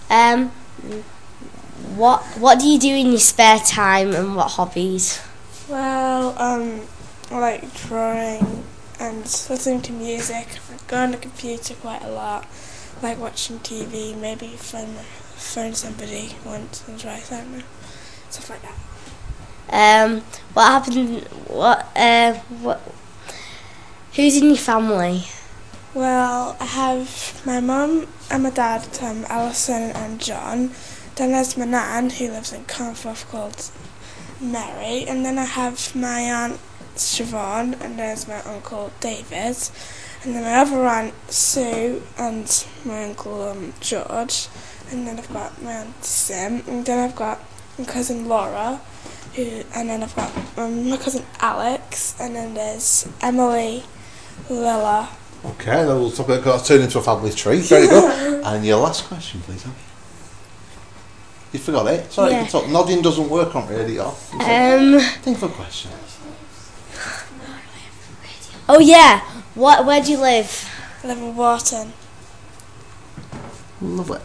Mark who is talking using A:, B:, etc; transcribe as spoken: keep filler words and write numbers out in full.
A: Um, what What do you do in your spare time, and what hobbies?
B: Well, um, I like drawing and listening to music. I go on the computer quite a lot. I like watching T V, maybe phone, phone somebody once and try something, stuff like that.
A: Um, what happened? What? Uh, what? Who's in your family?
B: Well, I have my mum and my dad, um, Alison and John. Then there's my nan, who lives in Carnforth, called Mary. And then I have my aunt Siobhan, and there's my uncle David. And then my other aunt Sue, and my uncle um, George. And then I've got my aunt Sim. And then I've got my cousin Laura. Who, and then I've got um, my cousin Alex. And then there's Emily, Lila.
C: Okay, that will top it. Got to turn into a family tree. Very good. And your last question, please, Annie. You forgot it. Sorry,
A: Yeah.
C: you can talk. Nodding doesn't work on radio.
A: Um.
C: Think of a question.
A: Oh yeah. What? Where do you live?
B: I live in Wharton.
C: Lovely.